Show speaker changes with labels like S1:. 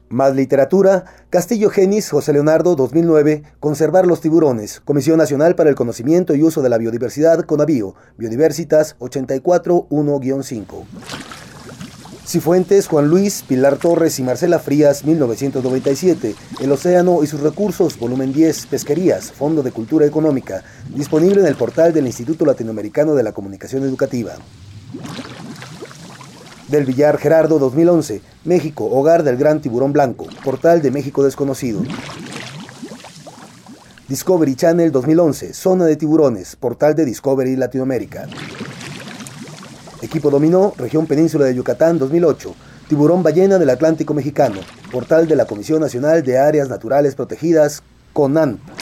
S1: Más literatura, Castillo Genis, José Leonardo, 2009, Conservar los tiburones, Comisión Nacional para el Conocimiento y Uso de la Biodiversidad, CONABIO, Biodiversitas 841-5. Cifuentes, Juan Luis, Pilar Torres y Marcela Frías, 1997, El océano y sus recursos, volumen 10, Pesquerías, Fondo de Cultura Económica, disponible en el portal del Instituto Latinoamericano de la Comunicación Educativa. Del Villar Gerardo, 2011, México, hogar del gran tiburón blanco, portal de México desconocido. Discovery Channel, 2011, Zona de tiburones, portal de Discovery Latinoamérica. Equipo Dominó, región Península de Yucatán, 2008, Tiburón ballena del Atlántico mexicano, portal de la Comisión Nacional de Áreas Naturales Protegidas, CONANP.